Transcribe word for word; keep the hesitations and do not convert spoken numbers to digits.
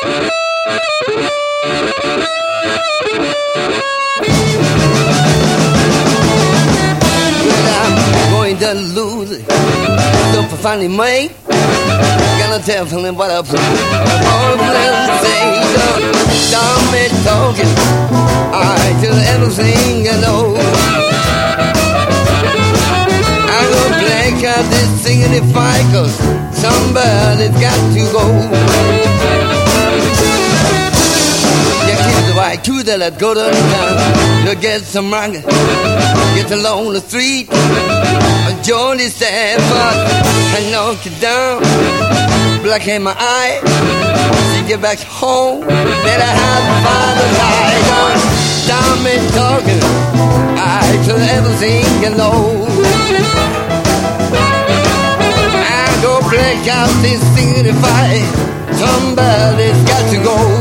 Going to lose it. So for finally made, gonna tell him what up. All the little things up, stop me talking. I tell everything I know. I go black out this singing if I cause somebody's got to go. Yeah, keep the white to the let's go to the town. To get some rocket, get along the street. Join this effort and knock it down. Black in my eye, see get back home. Then I have to find a light on. Stop me talking, I tell everything you know. I go break out this thing if I somebody's got to go.